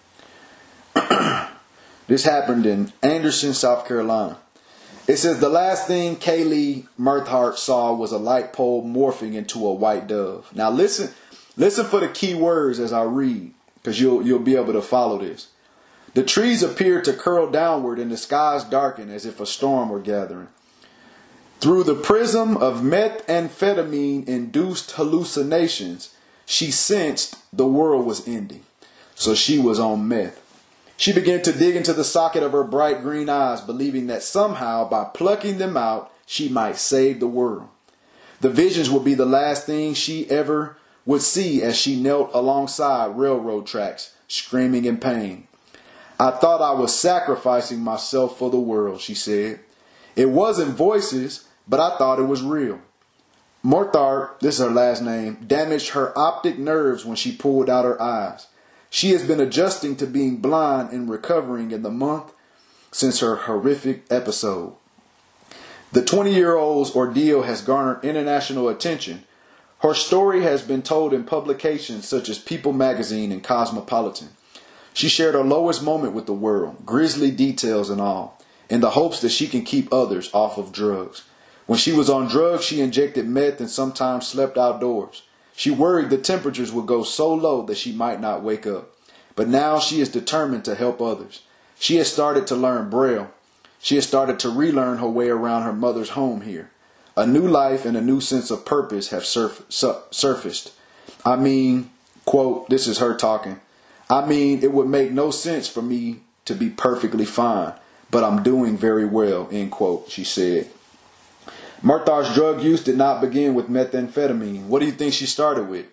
This happened in Anderson, South Carolina. It says the last thing Kaylee Murthart saw was a light pole morphing into a white dove. Now, listen, listen for the key words as I read, because you'll, you'll be able to follow this. The trees appeared to curl downward and the skies darkened as if a storm were gathering. Through the prism of methamphetamine-induced hallucinations, she sensed the world was ending. So she was on meth. She began to dig into the socket of her bright green eyes, believing that somehow, by plucking them out, she might save the world. The visions would be the last thing she ever would see as she knelt alongside railroad tracks, screaming in pain. I thought I was sacrificing myself for the world, she said. It wasn't voices, but I thought it was real. Murthart, this is her last name, damaged her optic nerves when she pulled out her eyes. She has been adjusting to being blind and recovering in the month since her horrific episode. The twenty-year-old's ordeal has garnered international attention. Her story has been told in publications such as People magazine and Cosmopolitan. She shared her lowest moment with the world, grisly details and all, in the hopes that she can keep others off of drugs. When she was on drugs, she injected meth and sometimes slept outdoors. She worried the temperatures would go so low that she might not wake up. But now she is determined to help others. She has started to learn Braille. She has started to relearn her way around her mother's home here. A new life and a new sense of purpose have surf- su- surfaced. I mean, quote, this is her talking. I mean, it would make no sense for me to be perfectly fine, but I'm doing very well, end quote, she said. Murthart's drug use did not begin with methamphetamine. What do you think she started with?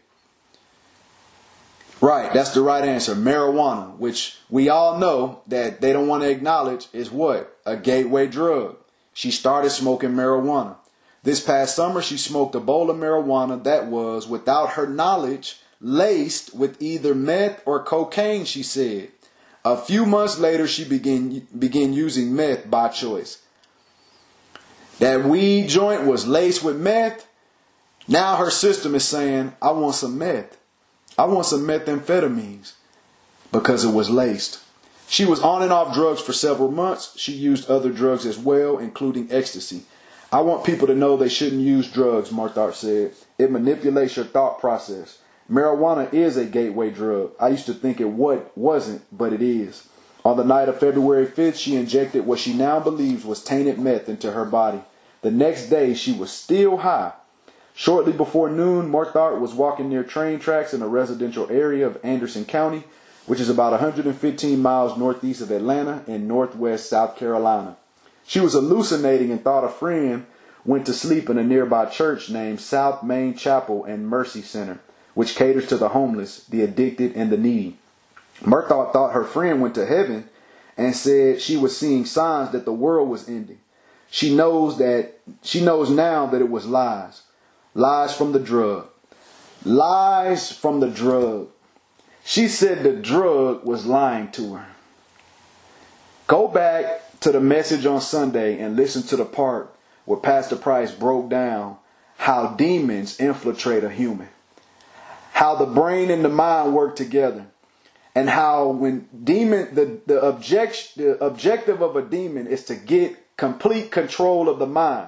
Right, that's the right answer. Marijuana, which we all know that they don't want to acknowledge is what? A gateway drug. She started smoking marijuana. This past summer, she smoked a bowl of marijuana that was, without her knowledge, laced with either meth or cocaine, she said. A few months later, she began, began using meth by choice. That weed joint was laced with meth. Now her system is saying, I want some meth. I want some methamphetamines because it was laced. She was on and off drugs for several months. She used other drugs as well, including ecstasy. I want people to know they shouldn't use drugs, Murthardt said. It manipulates your thought process. Marijuana is a gateway drug. I used to think it what wasn't, but it is. On the night of February fifth, she injected what she now believes was tainted meth into her body. The next day, she was still high. Shortly before noon, Murthardt was walking near train tracks in a residential area of Anderson County, which is about one hundred fifteen miles northeast of Atlanta in northwest South Carolina. She was hallucinating and thought a friend went to sleep in a nearby church named South Main Chapel and Mercy Center, which caters to the homeless, the addicted, and the needy. Murthardt thought her friend went to heaven and said she was seeing signs that the world was ending. She knows that she knows now that it was lies. Lies from the drug. Lies from the drug. She said the drug was lying to her. Go back to the message on Sunday and listen to the part where Pastor Price broke down how demons infiltrate a human. How the brain and the mind work together. And how when demon the, the object the objective of a demon is to get complete control of the mind.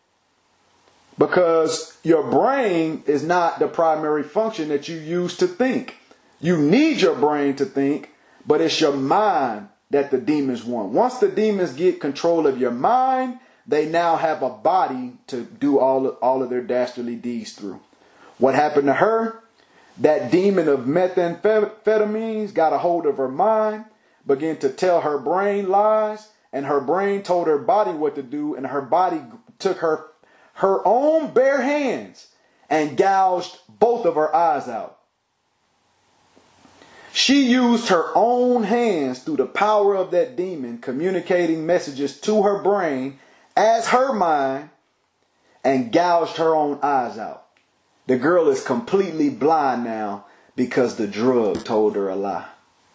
Because your brain is not the primary function that you use to think. You need your brain to think, but it's your mind that the demons want. Once the demons get control of your mind, they now have a body to do all of, all of their dastardly deeds through. What happened to her? That demon of methamphetamines got a hold of her mind, began to tell her brain lies, and her brain told her body what to do, and her body took her her own bare hands and gouged both of her eyes out. She used her own hands through the power of that demon, communicating messages to her brain as her mind, and gouged her own eyes out. The girl is completely blind now because the drug told her a lie.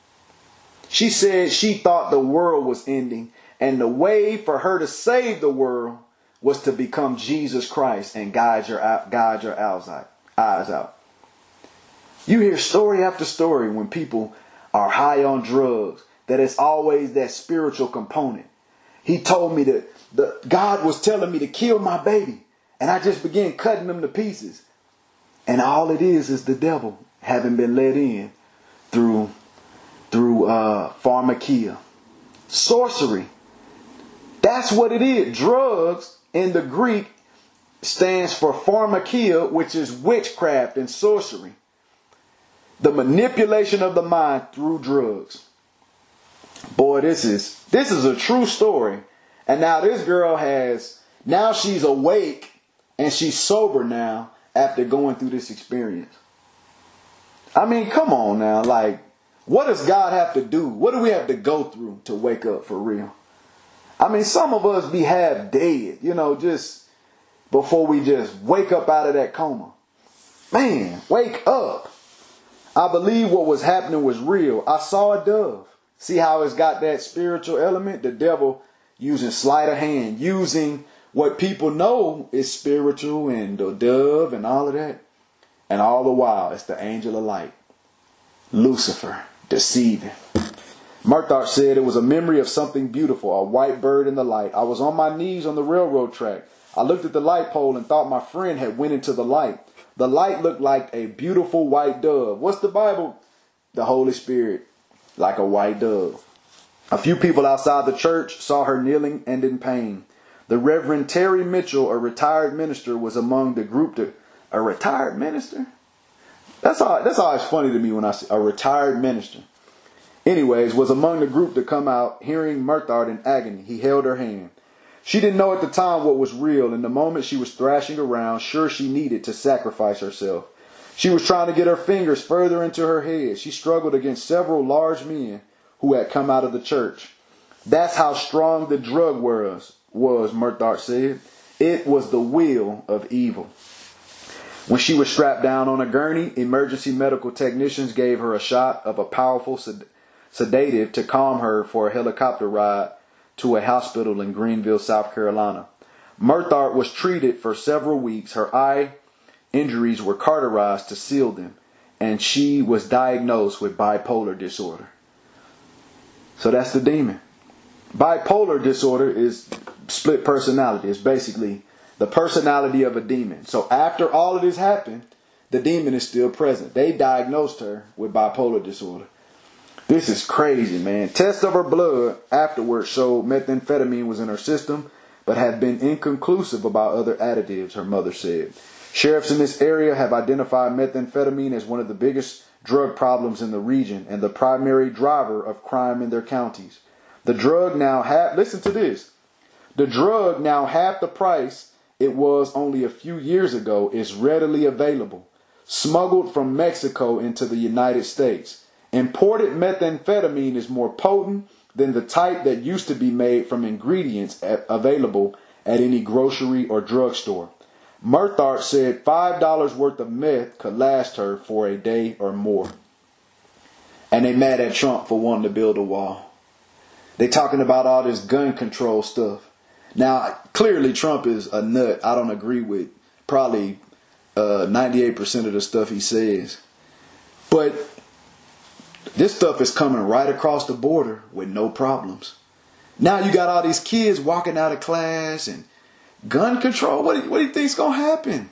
She said she thought the world was ending, and the way for her to save the world was to become Jesus Christ and guide your, guide your eyes out. You hear story after story when people are high on drugs, that it's always that spiritual component. He told me that the, God was telling me to kill my baby, and I just began cutting them to pieces. And all it is is the devil having been let in through, through uh, pharmakia. Sorcery. That's what it is. Drugs in the Greek stands for pharmakia, which is witchcraft and sorcery. The manipulation of the mind through drugs. Boy, this is this is a true story. And now this girl has, now she's awake and she's sober now after going through this experience. I mean, come on now. Like, what does God have to do? What do we have to go through to wake up for real? I mean, some of us be half dead, you know, just before we just wake up out of that coma. Man, wake up. I believe what was happening was real. I saw a dove. See how it's got that spiritual element? The devil using sleight of hand, using what people know is spiritual and the dove and all of that. And all the while, it's the angel of light. Lucifer, deceiving. Murthardt said it was a memory of something beautiful, a white bird in the light. I was on my knees on the railroad track. I looked at the light pole and thought my friend had went into the light. The light looked like a beautiful white dove. What's the Bible? The Holy Spirit, like a white dove. A few people outside the church saw her kneeling and in pain. The Reverend Terry Mitchell, a retired minister, was among the group. To, a retired minister? That's all, that's always funny to me when I see a retired minister. Anyways, was among the group to come out, hearing Murthardt in agony. He held her hand. She didn't know at the time what was real. In the moment she was thrashing around, sure she needed to sacrifice herself. She was trying to get her fingers further into her head. She struggled against several large men who had come out of the church. That's how strong the drug was, was Murthardt said. It was the will of evil. When she was strapped down on a gurney, emergency medical technicians gave her a shot of a powerful sed- sedative to calm her for a helicopter ride to a hospital in Greenville, South Carolina. Murthart was treated for several weeks. Her eye injuries were cauterized to seal them, and she was diagnosed with bipolar disorder. So that's the demon. Bipolar disorder is split personality. It's basically the personality of a demon. So after all of this happened, the demon is still present. They diagnosed her with bipolar disorder. This is crazy, man. Tests of her blood afterwards showed methamphetamine was in her system, but have been inconclusive about other additives, her mother said. Sheriffs in this area have identified methamphetamine as one of the biggest drug problems in the region and the primary driver of crime in their counties. The drug now half, listen to this. The drug now half the price it was only a few years ago is readily available, smuggled from Mexico into the United States. Imported methamphetamine is more potent than the type that used to be made from ingredients at, available at any grocery or drugstore. Murthart said five dollars worth of meth could last her for a day or more. And they mad at Trump for wanting to build a wall. They talking about all this gun control stuff. Now, clearly Trump is a nut. I don't agree with probably uh, ninety-eight percent of the stuff he says. But this stuff is coming right across the border with no problems. Now you got all these kids walking out of class and gun control. What do you, what do you think's going to happen?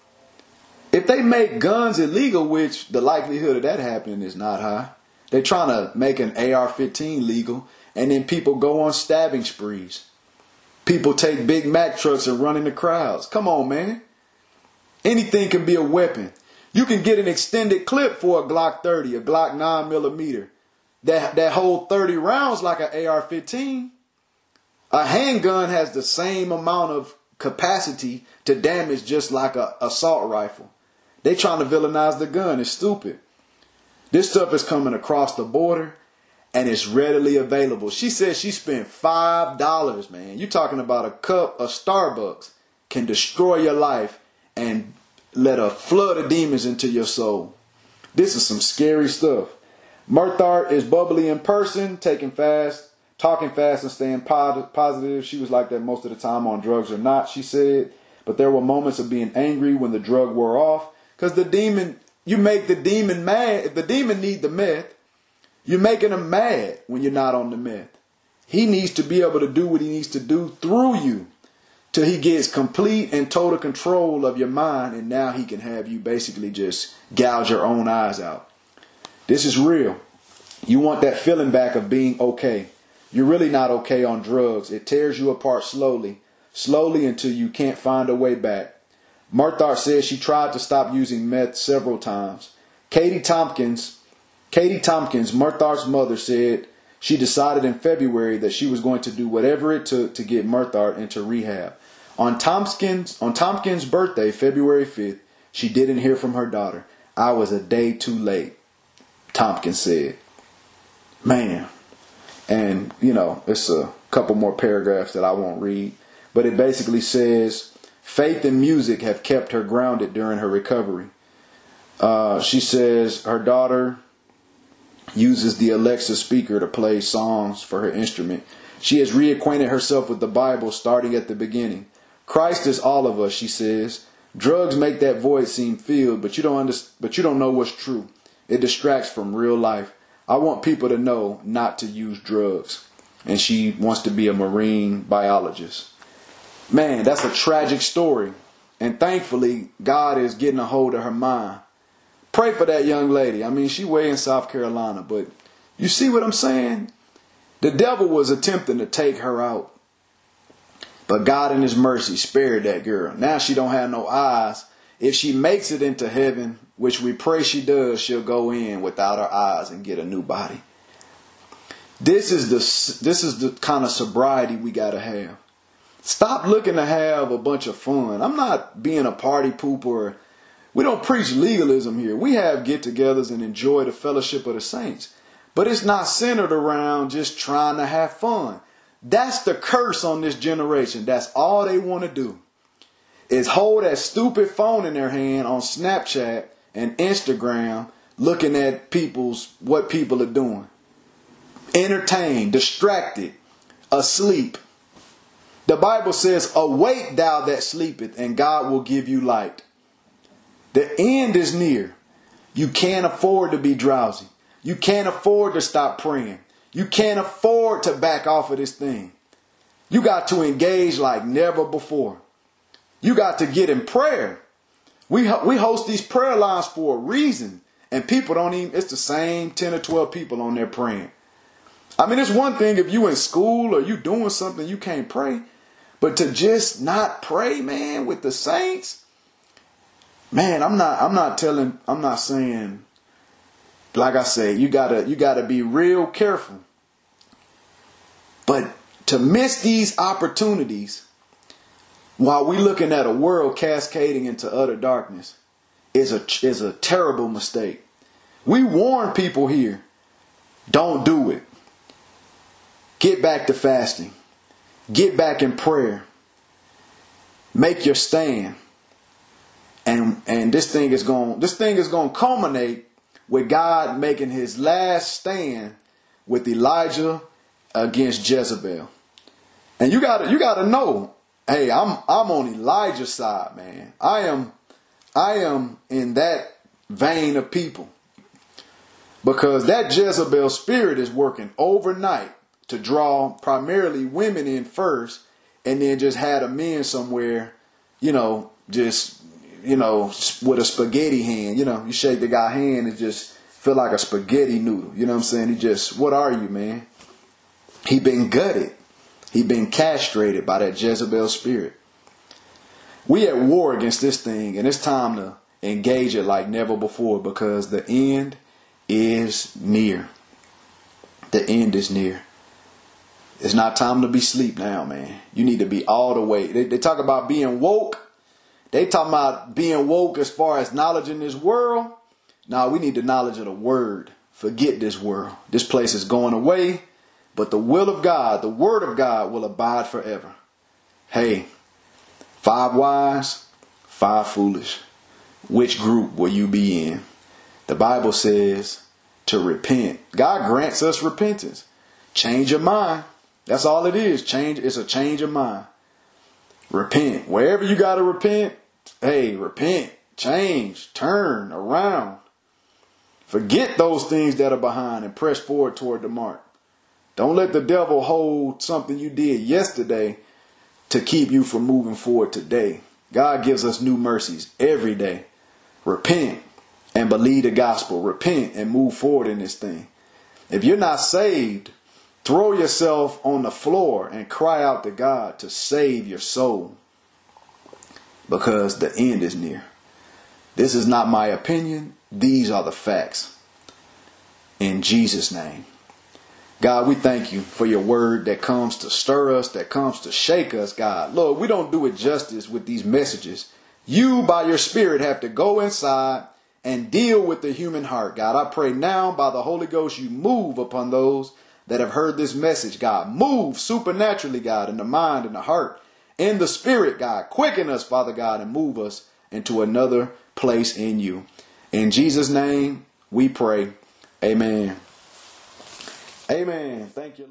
If they make guns illegal, which the likelihood of that happening is not high. They're trying to make an A R fifteen legal, and then people go on stabbing sprees. People take Big Mac trucks and run into crowds. Come on, man. Anything can be a weapon. You can get an extended clip for a Glock thirty, a Glock nine millimeter. That, that hold thirty rounds like an A R fifteen. A handgun has the same amount of capacity to damage just like an assault rifle. They trying to villainize the gun. It's stupid. This stuff is coming across the border and it's readily available. She said she spent five dollars, man. You're talking about a cup of Starbucks can destroy your life and let a flood of demons into your soul. This is some scary stuff. Murthart is bubbly in person, taking fast, talking fast and staying positive. She was like that most of the time on drugs or not, she said. But there were moments of being angry when the drug wore off. Because the demon, you make the demon mad. If the demon need the meth, you're making him mad when you're not on the meth. He needs to be able to do what he needs to do through you till he gets complete and total control of your mind. And now he can have you basically just gouge your own eyes out. This is real. You want that feeling back of being okay. You're really not okay on drugs. It tears you apart slowly, slowly until you can't find a way back. Murthart says she tried to stop using meth several times. Katie Tompkins, Katie Tompkins, Murthart's mother, said she decided in February that she was going to do whatever it took to get Murthart into rehab. On Tompkins, on Tompkins' birthday, February fifth, she didn't hear from her daughter. I was a day too late, Tompkins said. Man. And, you know, it's a couple more paragraphs that I won't read. But it basically says, faith and music have kept her grounded during her recovery. Uh, she says her daughter uses the Alexa speaker to play songs for her instrument. She has reacquainted herself with the Bible starting at the beginning. Christ is all of us, she says. Drugs make that void seem filled, but you don't understand, but you don't know what's true. It distracts from real life. I want people to know not to use drugs. And she wants to be a marine biologist. Man, that's a tragic story. And thankfully, God is getting a hold of her mind. Pray for that young lady. I mean, she way in South Carolina. But you see what I'm saying? The devil was attempting to take her out. But God in his mercy spared that girl. Now she don't have no eyes. If she makes it into heaven, which we pray she does, she'll go in without her eyes and get a new body. This is the this is the kind of sobriety we got to have. Stop looking to have a bunch of fun. I'm not being a party pooper. We don't preach legalism here. We have get-togethers and enjoy the fellowship of the saints. But it's not centered around just trying to have fun. That's the curse on this generation. That's all they want to do. is hold that stupid phone in their hand on Snapchat and Instagram, looking at people's what people are doing. Entertained, distracted, asleep. The Bible says, awake thou that sleepeth, and God will give you light. The end is near. You can't afford to be drowsy. You can't afford to stop praying. You can't afford to back off of this thing. You got to engage like never before. You got to get in prayer. We, we host these prayer lines for a reason. And people don't even, it's the same ten or twelve people on there praying. I mean, it's one thing if you in school or you doing something you can't pray. But to just not pray, man, with the saints, man, I'm not, I'm not telling, I'm not saying, like I say, you gotta, you gotta be real careful. But to miss these opportunities while we looking at a world cascading into utter darkness is a, is a terrible mistake. We warn people here, don't do it. Get back to fasting. Get back in prayer. Make your stand. And and this thing is going this thing is going to culminate with God making his last stand with Elijah against Jezebel. And you got to you got to know, hey, I'm I'm on Elijah's side, man. I am I am in that vein of people. Because that Jezebel spirit is working overnight to draw primarily women in first, and then just had a man somewhere, you know, just, you know, with a spaghetti hand. You know, you shake the guy's hand and just feel like a spaghetti noodle. You know what I'm saying? He just, what are you, man? He been gutted. He been castrated by that Jezebel spirit. We at war against this thing, and it's time to engage it like never before, because the end is near. The end is near. It's not time to be asleep now, man. You need to be all the way. They, they talk about being woke. They talk about being woke as far as knowledge in this world. Now we need the knowledge of the word. Forget this world. This place is going away. But the will of God, the word of God will abide forever. Hey, five wise, five foolish. Which group will you be in? The Bible says to repent. God grants us repentance. Change your mind. That's all it is. Change. It's a change of mind. Repent. Wherever you got to repent, hey, repent, change, turn around. Forget those things that are behind and press forward toward the mark. Don't let the devil hold something you did yesterday to keep you from moving forward today. God gives us new mercies every day. Repent and believe the gospel. Repent and move forward in this thing. If you're not saved, throw yourself on the floor and cry out to God to save your soul, because the end is near. This is not my opinion. These are the facts. In Jesus' name. God, we thank you for your word that comes to stir us, that comes to shake us, God. Lord, we don't do it justice with these messages. You, by your spirit, have to go inside and deal with the human heart, God. I pray now by the Holy Ghost you move upon those that have heard this message, God. Move supernaturally, God, in the mind and the heart, in the spirit, God. Quicken us, Father God, and move us into another place in you. In Jesus' name we pray. Amen. Amen. Thank you.